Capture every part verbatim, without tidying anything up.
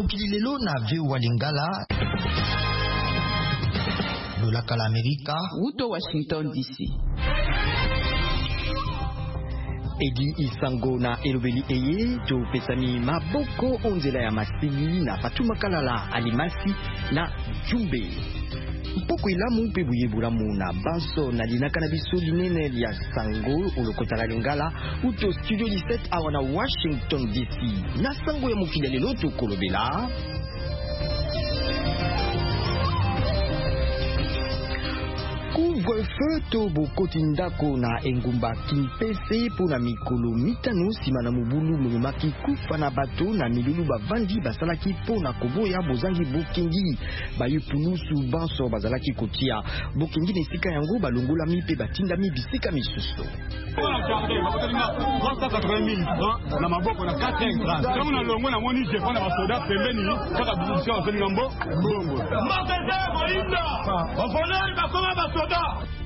mokili lelo na V O A Lingala. Lolaka la Amerika. Uto Washington D C. Edi Isango na Elobeli Eye, to pesami maboko onzela ya masili na Fatuma Kalala Alimasi na Jumbe. Mpoko ilamu pe buyebulamu na banso na linaka na biso linene ya sango ulokotala Lingala uto studio dix-sept awa na Washington D C. Na sango ya mokili lelo to kolobela couvre-feu to bokoti ndako na engumba Kimpese pona mikolo mitano sima na mobulu momemaki kufa na bato na milulu bavandi basalaki pona koboya bozangi bokengi bayupulusu banso bazalaki kotia bokengi na esika yango balongolami mpe batindami bisika misusu. na maboko na quatre francs kama na longo na moni je fana basoda pembeni kaka bilisha waseni ngambo bongo mbakeze boinda bafonali bakoma basoda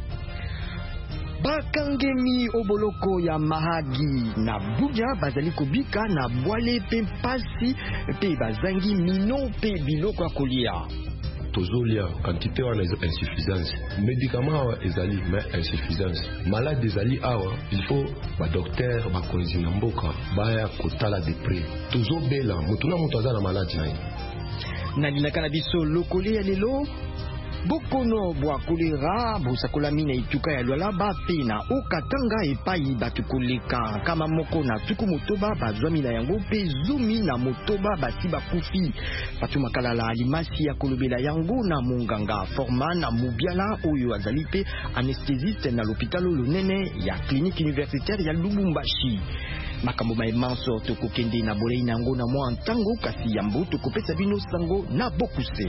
bakangemi oboloko ya Mahagi na Buja bazali kobika na bwale pe mpasi pe bazangi mino pe biloko ya kolia. Tozolia quantité wana insuffisance médicament ezali mais insuffisance malade ezali awa il faut ba docteur ba konzi na mboka baya kotala de près tozobela mutu na mutu azala malade na ye na linaka na biso lokole ya lelo bokono bwa kolera bosakola mina ituka ya Lualaba pe na Okatanga epai batukoleka kama moko na tuku motoba bazwami na yango pe zumi na motoba basi bakufi. Fatuma Kalala Alimasi ya kolobela yango na monganga Forman na Mubiala oyo azali pe anesthésiste na l'hôpital lonene ya clinique universitaire ya Lubumbashi. Makambo maemanso tokokende na bolei nango na mwa ntango kasi yambo tokopesa bino sango na bokuse.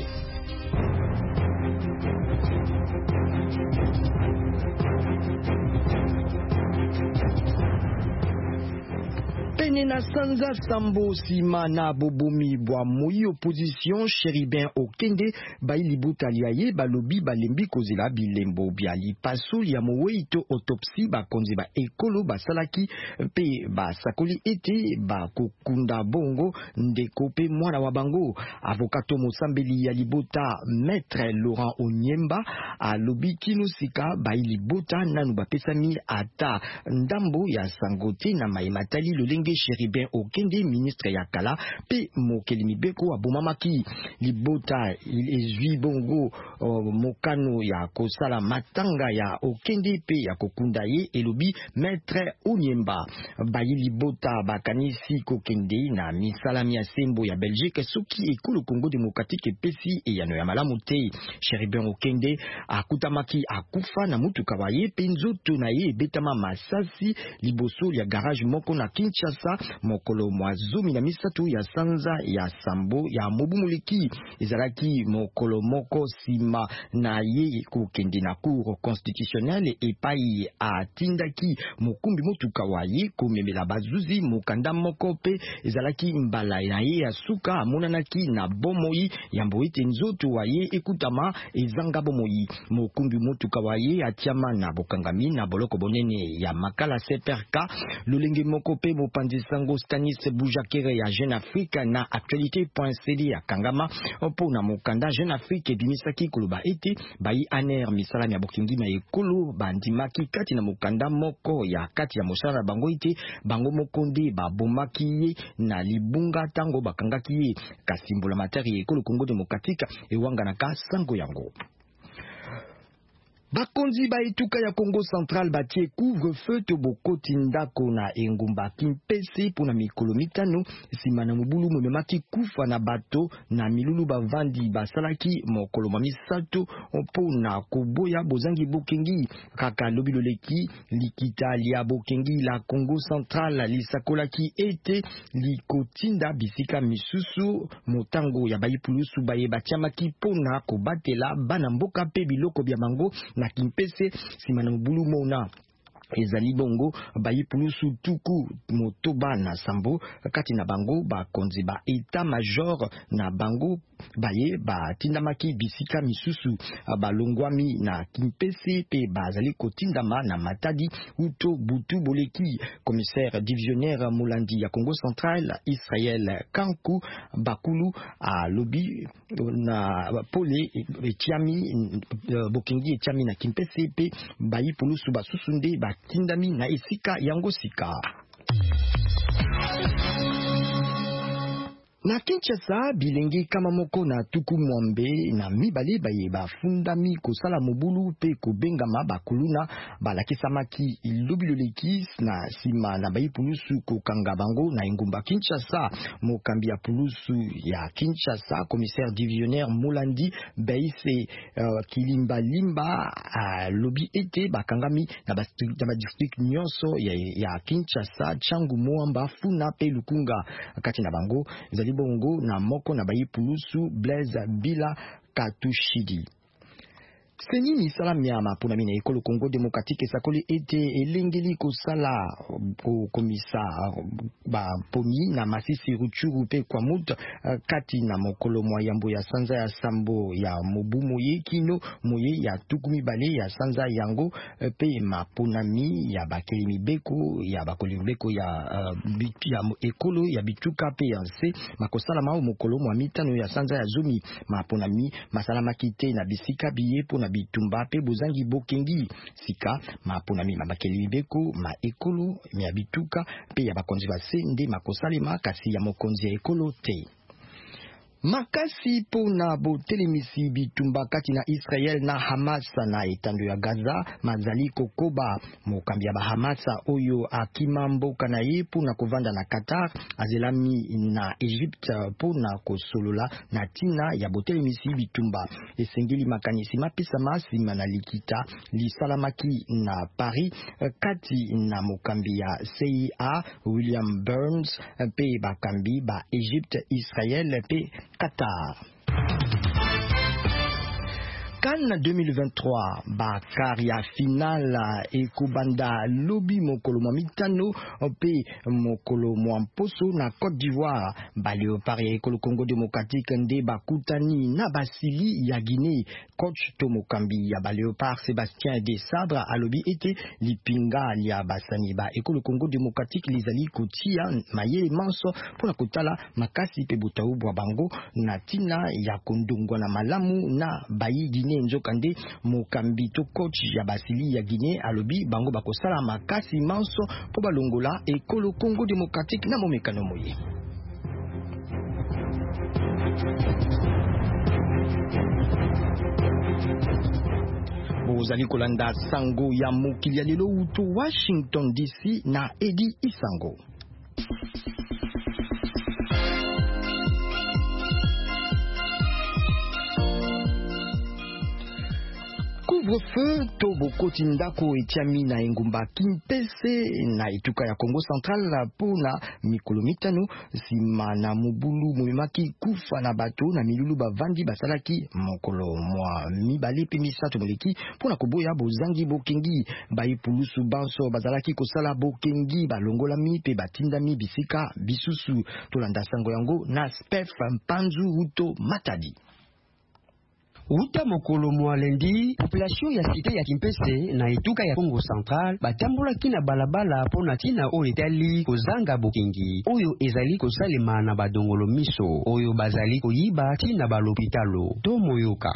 Pene na sanza sambo sima na bobomi bwa moi opposition Cherubin Okende baili butalia ye balobi balembi kozela bilembo bya lipaso ya moweito autopsie bakonzi ba ekolo basalaki pe basakoli ete bakokunda bongo ndeko pe mwana wa bango. Avokato mosambeli ya libota Maître Laurent Onyemba alobi kinosika baili bota nanu bapesami ata ndambo ya sangote na maimatali lolenge Cherubin Okende ministre ya kala pe mokeli mibeko abomamaki libota ezwi bongo uh, mokano ya kosala matanga ya Okende pe ya kokunda ye elobi Maître Onyemba bayi libota bakanisi kokende na misalami ya sembo ya Belgique soki ekolo Congo démocratique pesi e yano ya malamu te. Cherubin Okende akutamaki akufa na mutuka wa ye pe nzoto na ye betama masasi liboso ya garage moko na Kinshasa mokolo mwazumi na misatu ya sanza ya sambo ya mobumuliki ezalaki mokolo moko sima na ye kokende na cour constitutionnelle epai atindaki mokumbi motuka wa ye komemela bazuzi mokanda moko pe ezalaki mbala na ye ya suka amonanaki na bomoi ya mboite nzoto wa ye ekutama ezanga bomoi mokumbi motuka wa ye atiama na bokangami na boloko bonene ya makala C P R K lolenge moko pe mopanzi sango Stanis Boujakere ya Jeune Afrique na actualité.cd ya kangama po na mokanda Jeune Afrique ebimisaki koloba ete bayi aner misalami ya bokingi na ekolo bandimaki kati na mokanda moko ya kati ya mosala bango ete bango mokonde babomaki ye na libunga tango bakangaki ye kasimbola materi ekolo Congo démocratique ewanga na ka sango yango. Bakonzi ba etuka ya Congo Central batie couvre-feu to bokoti ndako na engumba Kimpese pona mikolo mitano sima na mobulu momemaki kufa na bato na milulu bavandi basalaki mokolo mamisato pona koboya bozangi bokengi kaka lobiloleki likita lia bokengi la Congo Central lisakolaki ete likotinda bisika misusu motango ya bayipulusu baye batiamaki pona kobatela bana mboka pe biloko bya mango na Kimpese sima na mobulu mona ezali bongo bayi pulusu tuku motoba na sambo kati na bango bakonzi ba etat major na bango baye batindamaki bisika misusu balongwami na Kimpese pe bazali kotindama na Matadi uto butu boleki. Commissaire divisionnaire Mulandi ya Congo Central Israel Kanku Bakulu a lobi na pole etiami bokengi etiami na Kimpese pe bayi pulusu basusunde ba tindami na esika yango sika. Na Kinshasa bilenge kama moko na tuku mwambe na mibale baye bafundami kosala mobulu pe kobengama bakuluna balakisamaki ilobiloleki na sima na bayi pulusu kokanga bango na engumba Kinshasa. Mokambi ya pulusu ya Kinshasa commissaire divisionnaire Molandi Baise uh, Kilimba Limba uh, lobi ete bakangami na ba district nyonso ya, ya Kinshasa Changu Moamba Funa pe Lukunga kati na bango zali bongo na moko na bayi pulusu Blaise Bila Katushidi. Seni misala miama pona mina ekolo Congo Démocratique sakoli ete elengeli kosala ko komisa ba pomi na masisi ruchuru pe kwa mut kati na mokolo mwa yambo ya sanza ya sambo ya mobu moye kino moye ya tukumi bale ya sanza yango pe maponami ya bakelimi beko ya bakolimi beko ya uh, ya ekolo ya bituka pe yanse makosala mao mokolo mwa mitano ya sanza ya zumi maponami masala makite na bisika biye pona bitumba pe bozangi bokengi sika maponami mabakeli beko ma ekolo ya bituka pe ya bakonzi basende makosalema kasi ya mokonzi ya ekolo te. Makasi pona botelemisi bitumba kati na Israel na Hamas na etando ya Gaza mazali kokoba. Mokambi ya Hamas oyo akima mboka na ye pona kovanda na Qatar azelami na Egypte pona kosolola na tina ya botelemisi bitumba. Esengeli makanisi mapisa masima na likita lisalamaki na Paris kati na mokambi ya C I A William Burns pe bakambi ba Egypte Israel pe Qatar. CAN deux mille vingt-trois bakari ya final ekobanda lobi mokolo mwa mitano pe mokolo mwa mposo na Côte d'Ivoire. Baléopard ya ekolo Congo Démocratique nde bakutani na basili ya Guinée. Coach to mokambi ya Baléopard Sébastien Desabre alobi ete lipinga lia basani ba ekolo Congo Démocratique lizali kotia mayele manso pona kotala makasi pe botau bwa bango na tina ya kondongwa na malamu na bayi Guinée nzokande. Mokambi to coach ya basili ya Guinée alobi bango bakosala makasi manso po balongola ekolo Congo Démocratique na momekano moye. Bozali kolanda sango ya mokili ya lelo uto Washington D C na Edi Isango. Couvre-feu to bokoti ndako etiami na engumba Kimpese na etuka ya Congo Central pona mikolo mitano sima na mobulu momemaki kufa na bato na milulu bavandi basalaki mokolo mwa mibale pe misato moleki pona koboya bozangi bokengi bayi pulusu banso bazalaki kosala bokengi balongolami pe batindami bisika bisusu tolanda sango yango na Spef Mpanzu Uto Matadi. Uta mokolo mwalendi, population ya cité ya Kimpese na etuka ya Congo Central batambola kina balabala pona tina oyo etali kozanga bokengi oyo ezali kosalema na badongolo miso oyo bazali koyiba tina balopitalo to moyoka.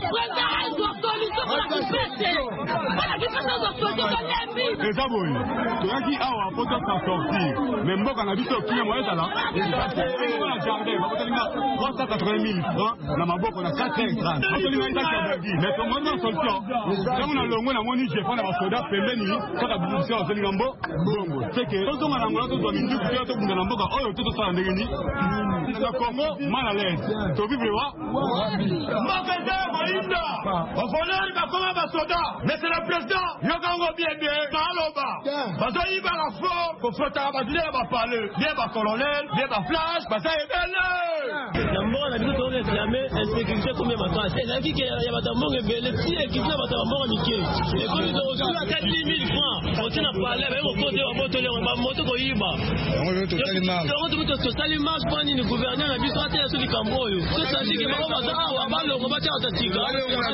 Eza boyi, toyaki awa poto sa sortir, mais mboka na biso kinya mo ezala, ezala na jardin, bakotelinga trois cent quatre-vingt mille francs na maboko na quatre heures trente. Bakotelinga ezaki ya berdi, mais comme on solution, comme na longo na moni je fona basoda pembeni, kaka bibusia bakotelinga mbo, bongo. C'est que toto ngana ngona to domi ndu kuyo to bunda na mboka oyo toto sala ndenge ni. Na Congo mal à l'aise. To vivre wa? Mboka za boinda. Bafoneli bakoma basoda, mais c'est le président. Yokango bien bien. Bazo yiba la fo, ko fota ba dire ba parler, bien ba colonel, bien ba flash, ba ça est belle. Nambo na biso to réclamer insécurité comme makasi. Et là qui que ya batambo ngebele si équipe batambo mike. Et comme ils ont reçu à quatre mille francs, on tient à parler avec mon côté wa moto le ba moto ko yiba. On veut totalement marche. On veut totalement marche pour ni gouverneur na biso ate sur Kamboyo. C'est ça qui ba ba za wa ba lo ba ta tatika.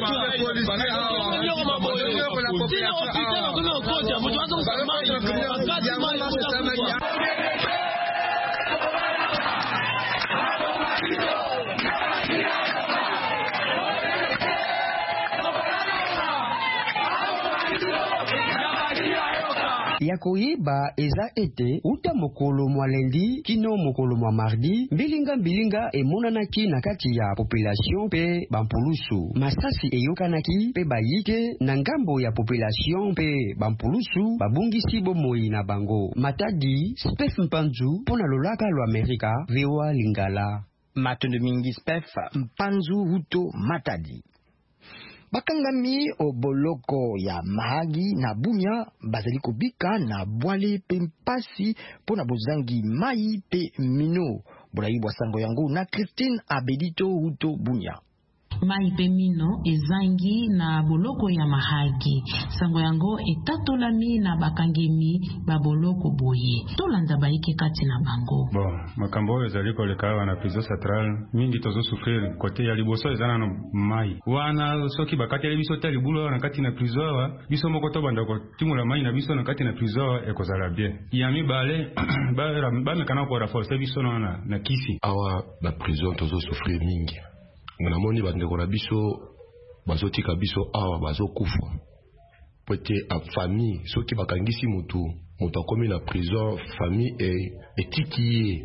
ya koyeba eza ete uta mokolo mwa lendi kino mokolo mwa mardi mbilinga mbilinga emonanaki na kati ya population pe bampulusu masasi eyokanaki pe bayike na ngambo ya population pe bampulusu babungisi bomoi na bango. Matadi Spef Mpanzu pona lolaka lo Amerika vewa Lingala. Matondo mingi Spef Mpanzu huto Matadi. Bakangami o boloko ya Mahagi na Bunya bazali kobika na bwale pe mpasi pona bozangi mai pe mino. Bolayi bwa sango yango na Christine Abedito huto Bunya. Mai pe mino ezangi na boloko ya Mahagi. Sango yango etatolami na bakangemi ba boloko boye. Tolanda baike kati na bango. Bon, makambo ezali koleka na prison centrale mingi tozo souffrir kote ya liboso ezana no mai. Wana soki bakati ya biso tali bulo na kati na prison wa biso moko to banda ko timula mai na biso na kati na prison e kozala bien. Yami bale ba ba mekana ko renforcer biso na na kisi. Awa ba prison tozo souffrir mingi. Mwana moni bandeko na biso bazotika biso awa bazokufa pete a famille soki bakangisi mutu mutu akomi na prison famille e etiki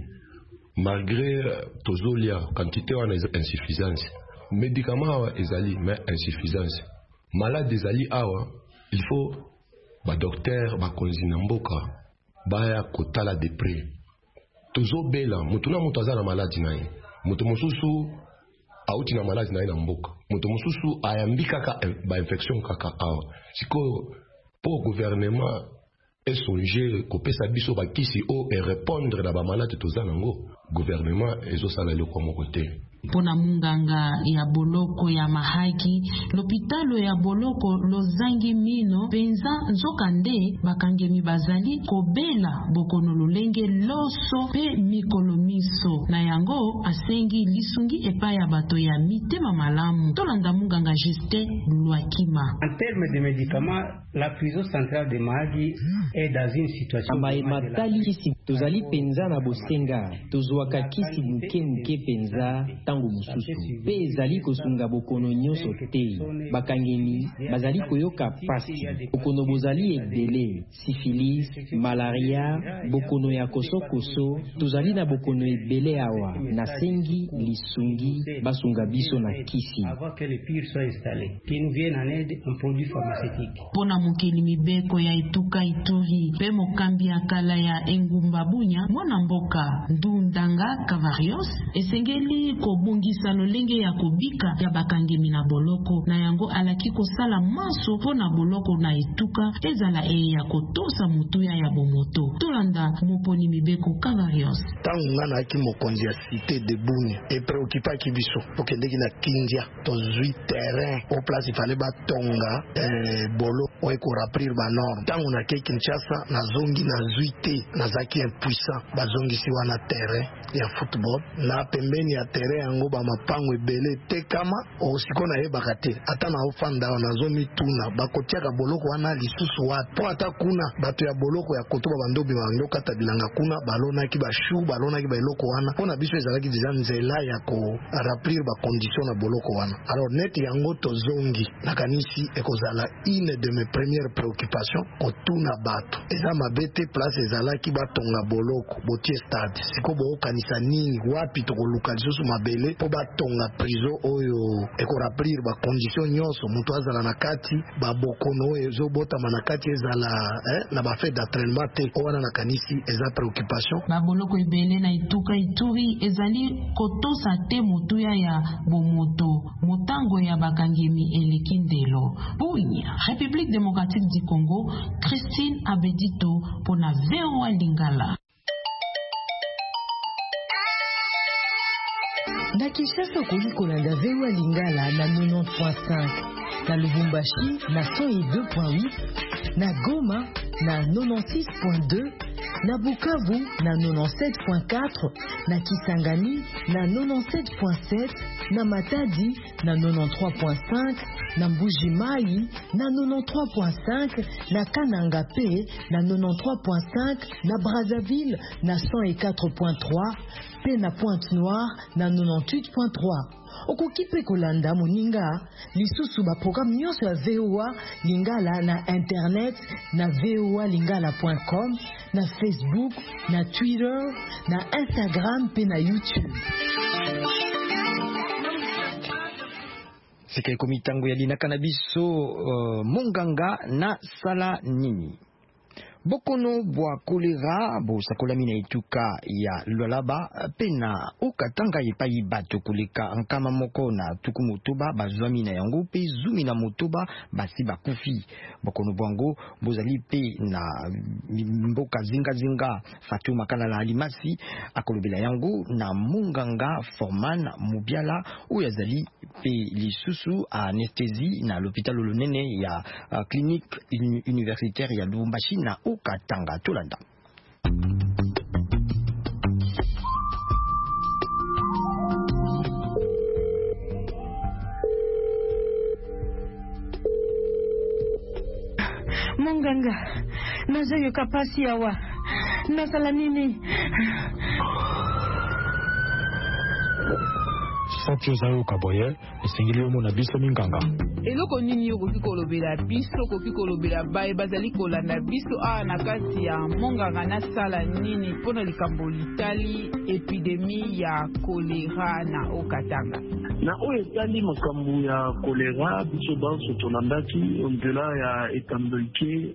malgré tozolia quantité wana insuffisance médicament awa ezali mais insuffisance malade ezali awa il faut ba docteur bakonzi na mboka baya kotala de près tozobela mutu na mutu azana maladi na ye mutu mosusu auti na maladi na ye na mboka moto mosusu ayambi kaka ba infection kaka awa siko po gouvernement esonge kopesa biso bakisi o e répondre na ba maladi toza nango gouvernement ezosala eloko moko te. Pona munganga ya boloko ya Mahagi, lopitalo ya boloko lozangi mino penza nzokande bakangemi bazali kobela bokono lolenge loso pe mikolo miso na yango asengi lisungi epa ya bato ya mitema malamu. Tolanda munganga Juste Lwakima. En termes de médicaments, la prison centrale de Mahagi est dans une situation Amae matali kisi tozali penza na bosenga tozwaka kisi muke muke penza tango mususu pe ezali kosunga bokono nyonso te bakangeni bazali koyoka pasi bokono bozali ebele syphilis malaria bokono ya koso-koso tozali na bokono ebele awa na sengi lisungi basunga biso na kisi pona mokili mibeko ya Ituka Ituri pe mokambi ya kala ya engumba Bunya mwana mboka Ndundanga Kavarios esengeli kobungisa lolenge ya kobika ya bakangemi na boloko na yango alaki kosala maso pona boloko na Ituka ezala e ya kotosa mutuya ya bomoto. Tolanda moponi mibeko Kavarios. Tangu ngana ki mokonzi ya cité de Bunya e préoccupa ki biso pokendeki na Kindia tozwi terrain au place il fallait batonga eh, bolo oeko raprir ba norme. Tangu na ke Kinshasa na zongi na zuite na zaki impuissant bazongi si wana terrain ya football na pembeni ya terrain yango ba mapango ebele tekama osiko na yebaka te ata na ofanda na zomi tuna bakotiaka boloko wana lisusu wa po ata kuna bato ya boloko ya kotoba bandobi bando kata bilanga kuna balona ki ba shu balona ki ba eloko wana pona biso ezalaki deja nzela ya ko raplir ba condition na boloko wana. Alors net yango tozongi na kanisi ekozala une de mes premières préoccupations kotuna bato eza mabete place ezalaki batonga boloko botie stade siko bo kanisa nini wapi to koluka lisusu mabele po batonga prison oyo ekoraplir ba condition nyonso mutu azala na kati ba bokono oyo ezobota na kati ezala eh, na ba fait d'entraînement te wana na kanisi eza préoccupation ba boloko ebele na Ituka Ituri ezali kotosa te mutuya ya bomoto motango ya bakangemi elekindelo. Bunya République démocratique du Congo, Christine Abedito pona V O A Lingala. Na Kinshasa okoli kolanda V O A Lingala na quatre-vingt-dix point cinq, na Lubumbashi na cent deux point huit, na Goma na quatre-vingt-six point deux, na Bukavu na quatre-vingt-dix-sept point quatre, na Kisangani na quatre-vingt-dix-sept point sept, na Matadi na quatre-vingt-treize point cinq, na Mbuji-Mayi na quatre-vingt-treize point cinq, na Kananga P na quatre-vingt-treize point cinq, na Brazzaville na cent quatre point trois, pe na Pointe-Noire na quatre-vingt-dix-huit point trois. Okoki pe kolanda moninga lisusu ba programme nyonso ya V O A Lingala na internet na v o a lingala point com, na Facebook, na Twitter, na Instagram pe na YouTube. Sika komitango ya linaka na biso uh, monganga na sala nini. Bokono bwa kolera bo sakolami na etuka ya Lualaba pena okatanga epai bato koleka nkama moko na tuku motoba bazwami na yango pe zumi na motoba basi bakufi. Bokono bwango bozali pe na mboka zinga zinga Fatuma Kalala Alimasi akolobela yango na munganga Forman Mubiala oyo azali pe lisusu anesthésie na l'hôpital Olonene ya uh, clinique universitaire ya Lubumbashi na Katanga Tulanda. Monganga, nazayo kapasi yawa. Nasala nini? Satyo zayo kaboye, esengeli omo na biso minganga. Eloko nini yo koki kolobela biso koki kolobela baye bazali kolanda biso a na kati ya monganga na sala nini mpona likambo litali epidemi ya kolera na Okatanga. Na oyo etali makambo ya kolera biso banso tolandaki ondela ya etambelike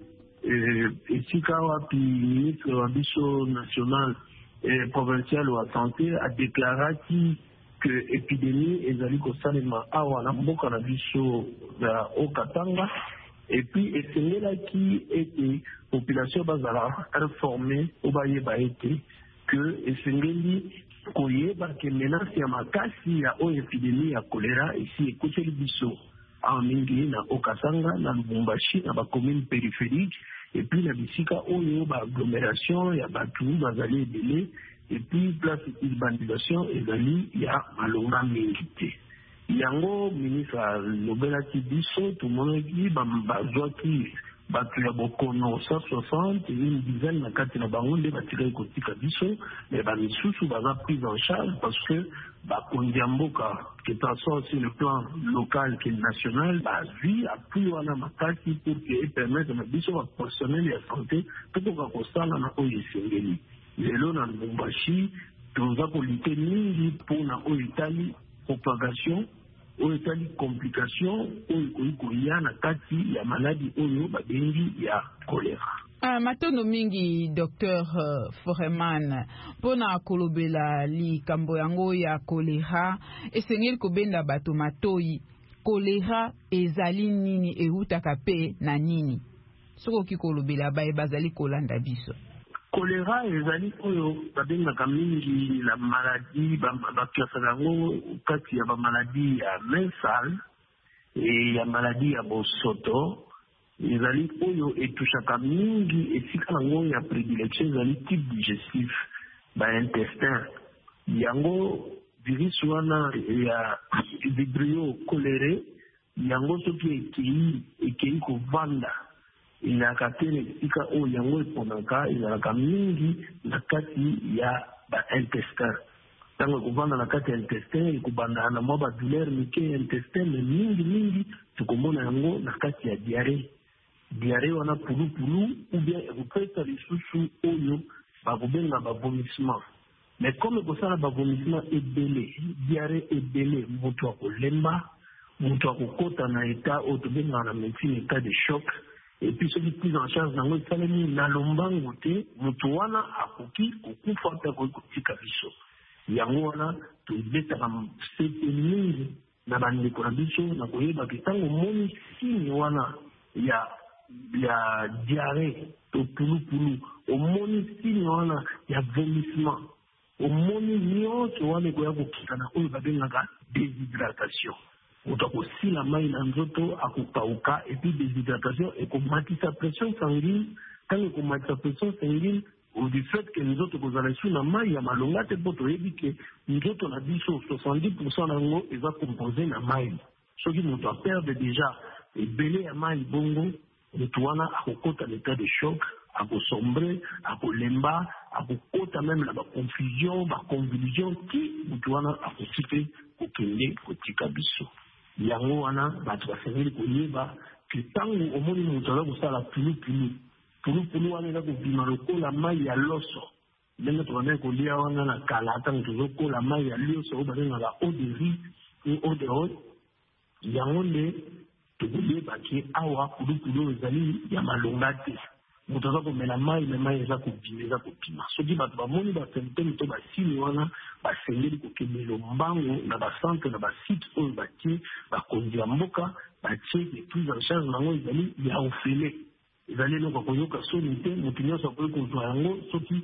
esika wapi ministre wa biso national et provincial wa santé a deklaraki que épidémie ezali kosalema awa na mboka na biso ya Okatanga et puis esengelaki ete population bazala informée obayeba ete que esengeli koyeba ke menace ya makasi ya oyo épidémie ya choléra esi ekoteli biso awa mingi na Okatanga na Lubumbashi na bacommune périphérique et puis na bisika oyo baagglomération ya bato bazali ebele et puis place urbanisation ezali ya malonga mingi te. Yango ministre alobelaki biso tomonaki bazwaki bato ya bokono cent soixante une dizaine na kati na bango nde batikaki kotika biso mais bamisusu baza prise en charge parce que bakonzi ya mboka que tant sur le plan local que national bazwi appui wana makasi pour que permettre na biso baprofessionnel ya santé tokoka kosala na oyo esengeli. Lelo na Lubumbashi toza kolite mingi mpona oyo etali propagation oyo etali complication oyo koya na kati ya maladi oyo babengi ya kolera. Uh, matondo mingi Docteur uh, Foreman mpona kolobela likambo yango ya kolera esengeli kobenda bato matoi kolera ezali nini eutaka pe na nini soko kikolobela baye bazali kolanda biso. Choléra ezali oyo babengaka mingi la maladie bakiasaka yango kati ya bamaladi ya mensale e ya maladi ya bosoto ezali oyo etushaka mingi esika nango ya prédilection ezali type digestif baintestin yango virus wana ya vibrio cholerae yango soki ekei ekei kovanda inaka tele esika oyo yango eponaka ezalaka mingi na kati ya baintestin ntango ekovanda na kati ya intestin ekobanda na mwa badouleur mike ya intestin me mingi mingi tokomona yango na kati ya diare diare wana pulupulu ou bien ekopesa lisusu oyo bakobenga bavomissement mais comme ekosala bavomissement ebele diare ebele moto akolemba moto akokota na eta oyo tobengaka na médecine état de choc et puis soki prise en charge nango esalemi na lombango te moto wana akoki kokufa mpe akoki kotika biso yango wana tobetaka sete mingi na bandeko na biso na koyebaka ntango omoni signe wana ya ya diare to pulupulu omoni signe wana ya vomissement omoni nyonso wana ekoya kokita na oyo babengaka déshydratation. Moto akosila mai na nzoto akokauka, epuis déshydratation ekomatisa pression sanguine. Quand ekomatisa pression sanguine, du fait que nzoto kozala isu na mai ya malonga te mpo toyebi ke nzoto na biso soixante-dix pour cent nango eza composé na mai. Soki moto aperde déjà ebele ya mai bongo, moto wana akokota l'état de choc, akosombre, akolemba, akokota même na baconfusion, baconvulsion, ki moto wana akoki pe kokende kotika biso. Yango wana bato basengeli koyeba ke ntango omoni moto aza kosala pulupulu, pulupulu wana eza kobima lokola mai ya loso. Ndenge tobandaki kolia wana na kala ntango tozokola mai ya loso oyo babengaka eau de riz ou eau de rose. Yango nde tokoyeba ke awa pulupulu oyo ezali ya malonga te. Moto aza komela mai me mai eza kobima eza kopima. Soki bato bamoni basymptome to basini wana basengeli kokende lombango na bacentre na basite oyo batie bakonzi ya mboka batie de prise en charge nango ezali ya ofele. Ezali eloko koyoka soni te, moto nyonso akoki kozwa yango soki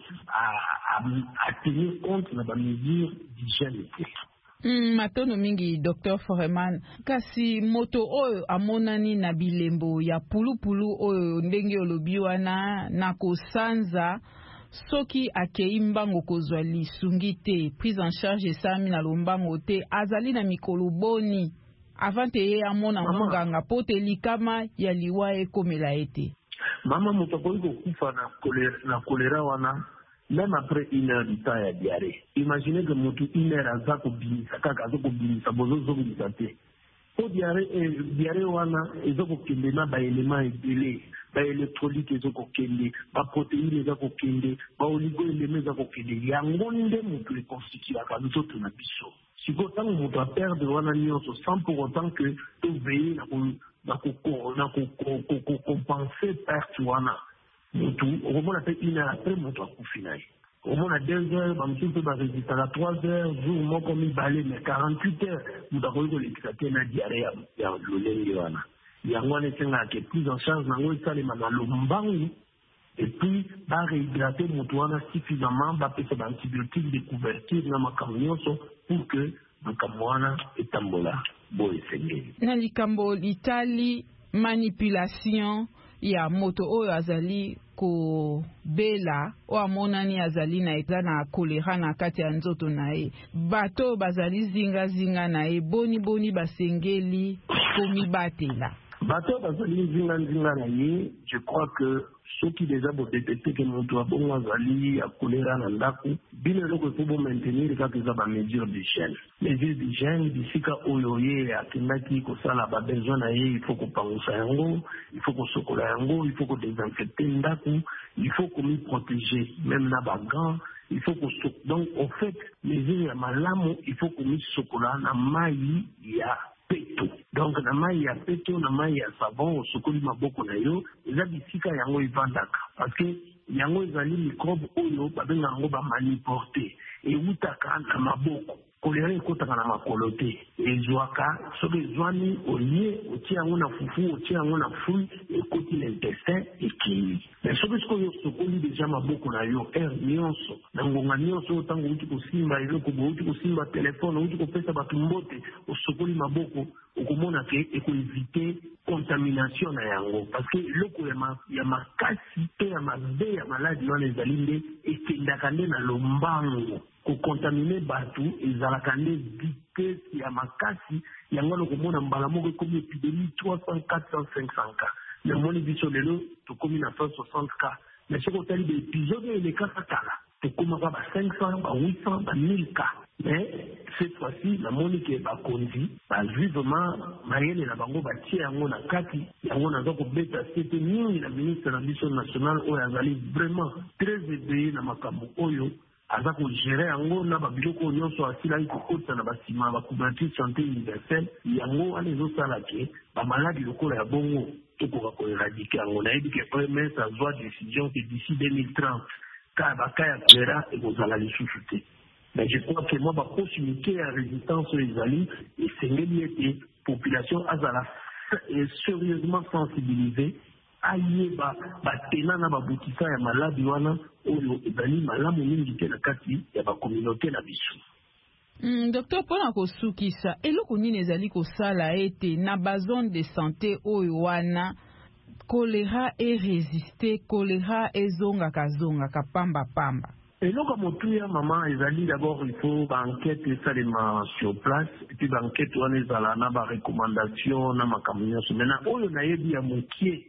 atenir compte na bamesure d'hygiène te. Mm, matono mingi Docteur Foreman, kasi moto oyo amonani na bilembo ya pulupulu oyo ndenge olobi wana na kosanza soki akei mbango kozwa lisungi te, prise en charge esami na lombango te, azali na mikolo boni avant te ye amona monganga po te likama ya liwa ekomela ete. Mama moto akoki kokufa na kolera, na kolera wana même après une heure du temps ya diarrhée. Imaginez que moto une heure aza kobimisa kaka aza kobimisa bozozongisa te. Po diarrhée eh, diarrhée wana ezo kokende na baélément ebele, baélectrolyte ezo kokende, baprotéine eza kokende, baoligo-élément eza kokende. Yango nde moto ekonstituaka nzoto na biso. Siko ntango moto aperde wana nyonso sans pour autant que toveye na kokompense perte wana. Moto omona pe une heure après moto akufi na ye. Omona deux heures bamosusu mpe baresistaka trois heures jour moko mibale mais quarante-huit heures moto akoki kolekisa te na diarrhée ya lolenge wana. Yango wana esengaka ke prise en charge nango esalema na lombangu et puis barehydrate moto wana suffisamment, bapesa baantibiotique de couverture na makambo nyonso pour que makambo wana etambola boye esengeli. Na likambo litali manipulation ya moto oyo azali ko bela o amonani azali na eza na kolera na kati ya nzoto na ye, bato bazali zinga zinga na ye boni boni basengeli komibatela. Bato bazali zinga zinga na ye, je crois que ceux qui déjà vont détecter que moto abongo azali ya kolera na ndako bino eloko efo bo maintenir kaka eza bamesure d'hygiène. Mesure d'hygiène bisika oyo ye akendaki kosala babesoin na ye, il faut kopangusa yango, il faut kosokola yango, il faut kodésinfecte ndako, il faut komi protéger même na bagants, il faut koso. Donc en fait mesure ya malamu il faut komi sokola na mai ya peto. Donc na mai ya peto na mai ya savon osokoli maboko na yo eza bisika yango evandaka parce que yango ezali microbe oyo babenga yango bamaniporte eutaka na maboko. Kolera ekotaka na makolo te, ezwaka soki ezwani olie otie yango na fufu otie yango na fruit ekoti l'intestin ekimi. Mais soki sikoyo osokoli deja maboko na yo air nyonso na ngonga nyonso ntango outi kosimba eloko boye outi kosimba telefone outi kopesa bato mbote osokoli maboko okomona ke ekoevite contamination na yango parce que eloko ya makasi mpe ya mabe ya maladi wana ezali nde ekendaka nde na lombango kokontamine bato ezalaka nde vitese ya makasi yango lokomona mbala moko ekomi épidémie trois cents, quatre cents, cinq cents cas. Mais moni biso lelo tokomi na cent soixante cas. Mais soki otali baépisode elekaka kala tokomaka ba cinq cents, ba huit cents, ba mille cas. Mais cette fois-ci namoni ke bakonzi bazwi vraiment mayele na bango batie yango na kati yango naza kobeta sete mingi na ministre na biso national oyo azali vraiment très éveillé na makambo oyo aza kogere yango na babiloko nyonso asilaki kokotisa na basima bakouverture santé universelle yango wana ezosala ke bamaladi lokola ya bongo tokoka koeradike yango. Nayebi ke O M S azwa décision ke d'ici deux mille trente ka baka ya kolera ekozala lisusu te. Mais je crois que moi baproximité ya résistance oyo ezali esengeli ete population azala sérieusement sensibilisée ayeba batena na babutisa ya maladi wana oyo ezali malamu mingi te na kati ya bakomunote na biso. Mm, docteur, pona kosukisa eloko nini ezali kosala ete na bazone de santé oyo wana choléra e résister, choléra ezonga kazonga kapamba pamba? eloko motuya mama ezali d'abord il faut ba enquête esalema sur place et puis ba enquête wana ezala na ba recommandation na makambo nyonso. Maintenant oyo nayebi ya mokie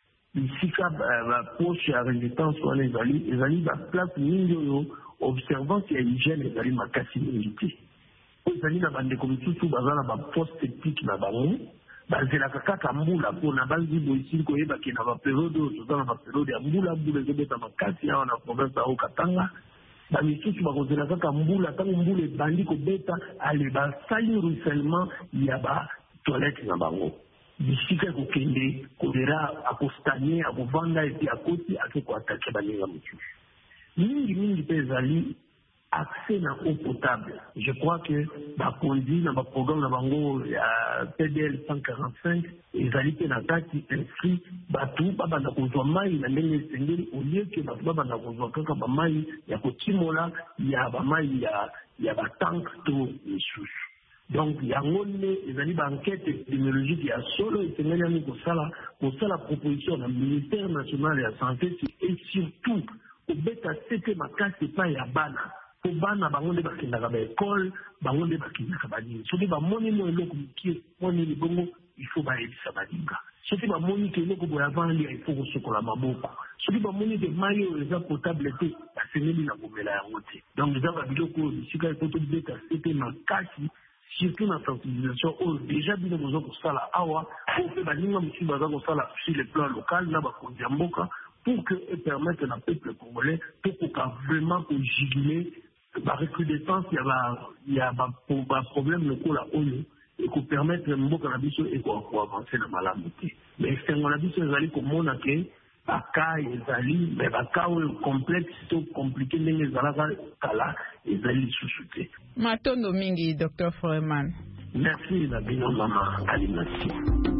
bisika baproche ya résistance wana ezali ezali baplace mingi oyo observance ya hygiène ezali makasi mingi te. Oyo ezali na bandeko misusu baza na bafosse septique na bango bazelaka kaka mbula mpona banzi boyisili koyebake na baperiode oyo toza na baperiode ya mbula mbula ezobeta makasi awa na province ya Haut-Katanga. Bamisusu bakozela kaka mbula ntango mbula ebandi kobeta ale basali ruissellement ya batoilette na bango. Bisika kokende kolera akostanye akovanda epi akoti ake koatake baninga mosusu. Mingi mingi mpe ezali accès na eau potable. Je crois que bakonzi na baprogramme na bango ya P D L cent quarante-cinq ezali pe na kati inscrit batu babanda kozwa mai na ndenge esengeli au lieu que batu babanda kozwa kaka bamai ya kotimola ya bamai ya ya batank to misusu. Donc yango nde ezali baenquête épidémiologique ya solo esengeli yango kosala kosala proposition na ministère national ya santé et surtout kobeta sete makasi epai ya bana po bana bango nde bakendaka baekole bango nde bakendaka banini soki bamoni mo eloko mokie monini bongo il faut bayebisa baninga soki bamoni ke eloko boye avandi il faut kosokola maboko soki bamoni ke mai oyo eza potable te basengeli na komela yango te. Donc eza babiloko oyo bisika efo tobeta sete makasi surtout na sensibilisation oyo déjà bino boza kosala awa po mpe baninga mosusu baza kosala sur le plan local na bakonzi ya mboka pour que et permettre na peuple congolais pour koka vraiment kojuguler ba recrudescence ya ba ya ba ba problème lokola oyo et ko permettre mboka na biso et ko avancer na malamu te. Mais sengo na biso ezali komona ke baka ezali mais baka oyo complexe to compliqué ndenge ezalaka kala ezali lisusu te. Matondo mingi docteur Foreman. Merci na bino mama Alimasi.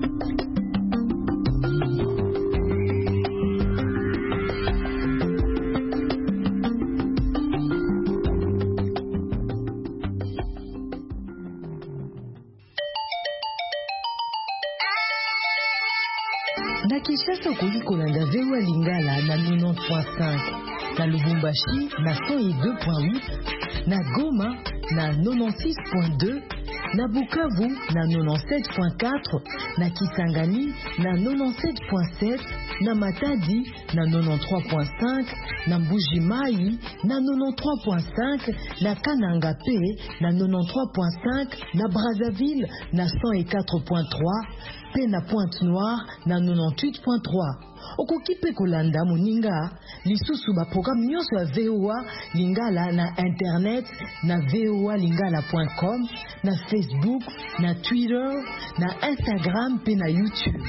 Na Kinshasa okoki kolanda V O A Lingala na quatre-vingt-dix point cinq, na Lubumbashi na cent deux point huit, na Goma na quatre-vingt-six point deux, na Bukavu na quatre-vingt-dix-sept point quatre, na Kisangani na quatre-vingt-dix-sept point sept, na Matadi na quatre-vingt-treize point cinq, na Mbuji-Mayi na quatre-vingt-treize point cinq, na Kananga P na quatre-vingt-treize point cinq, na Brazzaville na cent quatre point trois, pe na Pointe-Noire na quatre-vingt-dix-huit point trois. Okoki pe kolanda moninga lisusu ba programme nyonso ya V O A Lingala na internet na v o a lingala point com, na Facebook, na Twitter, na Instagram pe na YouTube.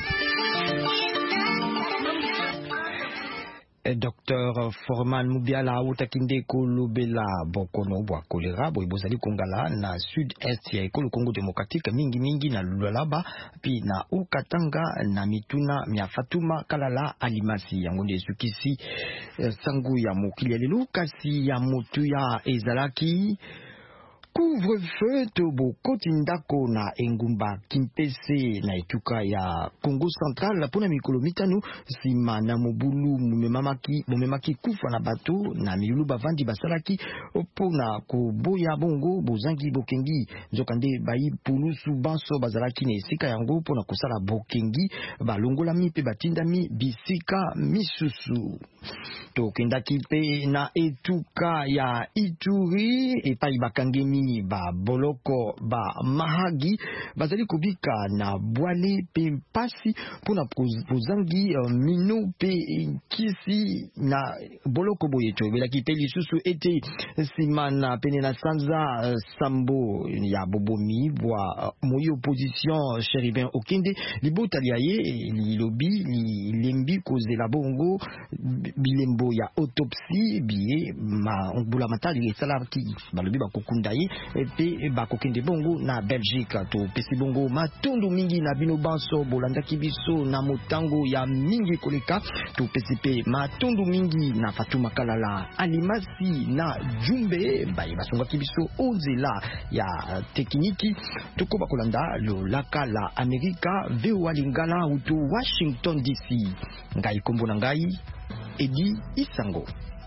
Docteur Foreman Mubiala utakinde kolobela bokono bwa kolera boy bozali kongala na sud-est ya ekolo Congo démocratique mingi mingi na Lualaba pi na Haut-Katanga na mituna mya Fatuma Kalala Alimasi yango nde sukisi eh, sangu ya mokili lelo kasi ya motu ya ezalaki couvre-feu tobo kotindako na engumba Kimpese na etuka ya Congo Central pona mikolo mitano sima na mobulu mumemamaki mumemaki kufa na bato na milulu bavandi basalaki pona koboya bongo bozangi bokengi nzokande bayi pulusu banso bazalaki na esika yango pona kosala bokengi balongola mi pe batindami bisika misusu to kendaki pe na etuka ya Ituri epai bakangemi ba boloko ba mahagi bazali kubika na bwale pe mpasi pona pozangi uh, mino pe kisi na boloko boyeto belaki pe lisusu ete simana pene na sanza uh, sambo ya bobomi bwa uh, moyo opposition Cherubin Okende libota liaye lilobi lembi kozela bongo bilembo ya autopsie biye ma bula matali esalaki balobi bakokunda ye pe bakokende bongo na Belgique. To pesi bongo matundu mingi na bino banso bolanda kibiso na motango ya mingi koleka. To pesi pe matundu mingi na Fatuma Kalala Alimasi na Jumbe baye basonga kibiso onzela ya tekniki. Toko bakolanda lo laka la Amerika V O A Lingala uto Washington D C. Ngai kombo na ngai Edi Isango.